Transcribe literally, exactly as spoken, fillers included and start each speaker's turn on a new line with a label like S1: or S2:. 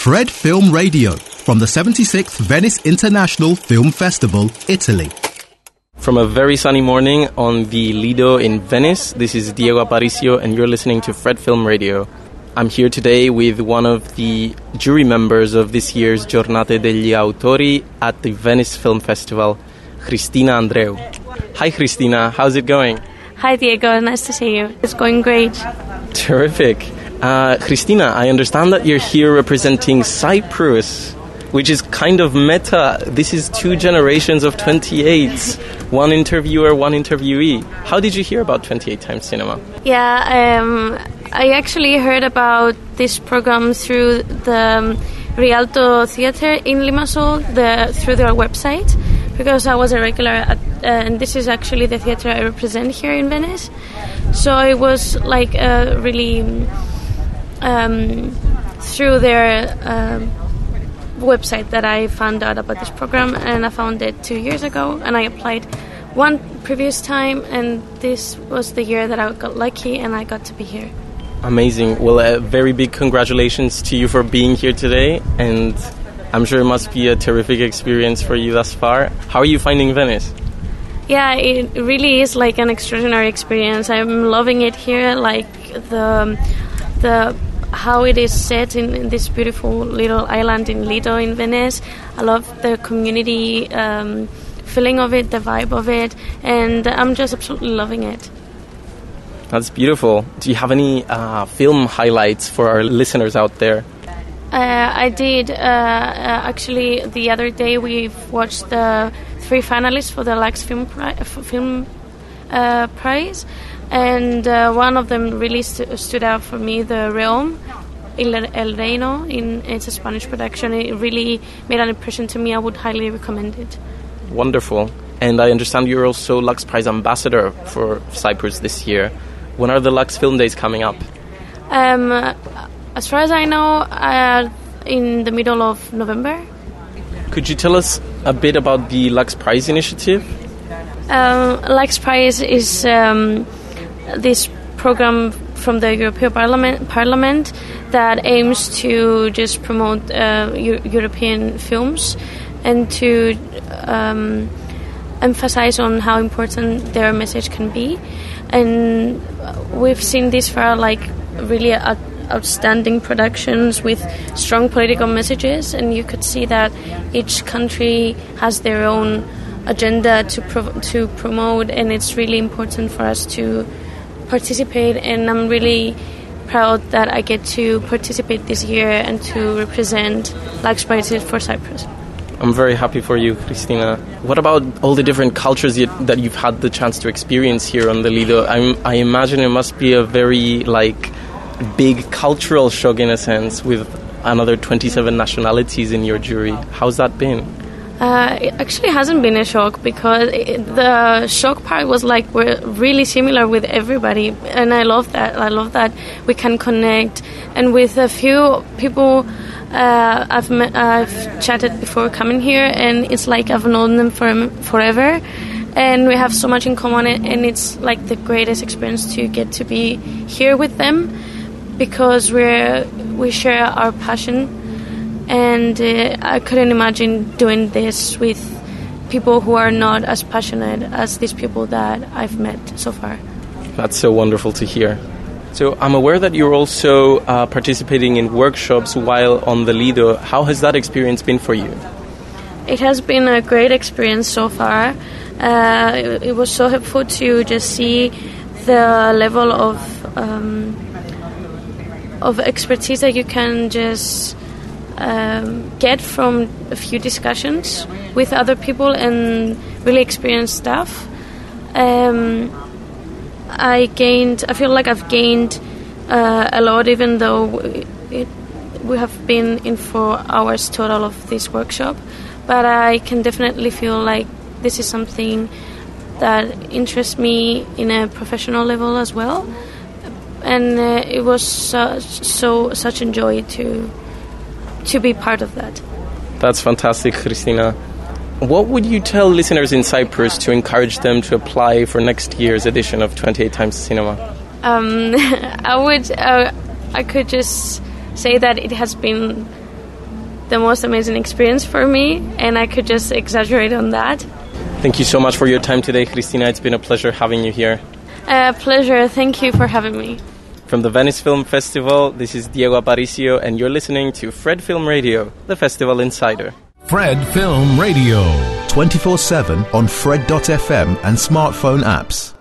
S1: Fred Film Radio from the seventy-sixth Venice International Film Festival, Italy.
S2: From a very sunny morning on the Lido in Venice, this is Diego Aparicio and you're listening to Fred Film Radio. I'm here today with one of the jury members of this year's Giornate degli Autori at the Venice Film Festival, Cristina Andreu. Hi Cristina, how's it going?
S3: Hi Diego, nice to see you. It's going great.
S2: Terrific. Uh, Cristina, I understand that you're here representing Cyprus, which is kind of meta. This is two generations of twenty-eights. One interviewer, one interviewee. How did you hear about twenty-eight Times Cinema?
S3: Yeah, um, I actually heard about this program through the Rialto Theatre in Limassol, the, through their website, because I was a regular at, uh, and this is actually the theatre I represent here in Venice. So it was like a really um, through their uh, website that I found out about this program, and I found it two years ago, and I applied one previous time, and this was the year that I got lucky and I got to be here.
S2: Amazing. Well, a very big congratulations to you for being here today, and I'm sure it must be a terrific experience for you thus far. How are you finding Venice?
S3: Yeah, it really is like an extraordinary experience. I'm loving it here, like the the how it is set in, in this beautiful little island in Lido in Venice. I love the community um, feeling of it, the vibe of it, and I'm just absolutely loving it.
S2: That's beautiful. Do you have any uh, film highlights for our listeners out there?
S3: Uh, I did. Uh, uh, actually, the other day we've watched the three finalists for the Lux Film, Pri- film uh, Prize, and uh, one of them really st- stood out for me, the Realm, El Reino. In, it's a Spanish production. It really made an impression to me. I would highly recommend it.
S2: Wonderful. And I understand you're also Lux Prize ambassador for Cyprus this year. When are the Lux Film Days coming up?
S3: Um, as far as I know, uh, in the middle of November.
S2: Could you tell us a bit about the Lux Prize initiative?
S3: Um, Lux Prize is um, this program from the European Parliament, Parliament that aims to just promote uh, Euro- European films and to um, emphasize on how important their message can be. And we've seen this for like really out- outstanding productions with strong political messages, and you could see that each country has their own agenda to pro- to promote, and it's really important for us to participate, and I'm really proud that I get to participate this year and to represent Lux Prize for Cyprus.
S2: I'm very happy for you, Cristina. What about all the different cultures yet, that you've had the chance to experience here on the Lido? I'm, I imagine it must be a very, like, big cultural shock in a sense with another twenty-seven nationalities in your jury. How's that been?
S3: Uh, it actually hasn't been a shock, because it, the shock part was like we're really similar with everybody, and I love that. I love that we can connect, and with a few people uh, I've met, I've chatted before coming here, and it's like I've known them for forever, and we have so much in common, and it's like the greatest experience to get to be here with them, because we're we share our passion. And uh, I couldn't imagine doing this with people who are not as passionate as these people that I've met so far.
S2: That's so wonderful to hear. So I'm aware that you're also uh, participating in workshops while on the Lido. How has that experience been for you?
S3: It has been a great experience so far. Uh, it, it was so helpful to just see the level of um, of expertise that you can just Um, get from a few discussions with other people and really experienced stuff. Um, I gained, I feel like I've gained uh, a lot, even though it, we have been in four hours total of this workshop. But I can definitely feel like this is something that interests me in a professional level as well. And uh, it was so, so such a joy to to be part of that.
S2: That's fantastic, Cristina. What would you tell listeners in Cyprus to encourage them to apply for next year's edition of twenty-eight Times Cinema?
S3: Um, I would, uh, I could just say that it has been the most amazing experience for me, and I could just exaggerate on that.
S2: Thank you so much for your time today, Cristina. It's been a pleasure having you here.
S3: A uh, pleasure. Thank you for having me.
S2: From the Venice Film Festival, this is Diego Aparicio, and you're listening to Fred Film Radio, the festival insider.
S1: Fred Film Radio. twenty-four seven on Fred dot f m and smartphone apps.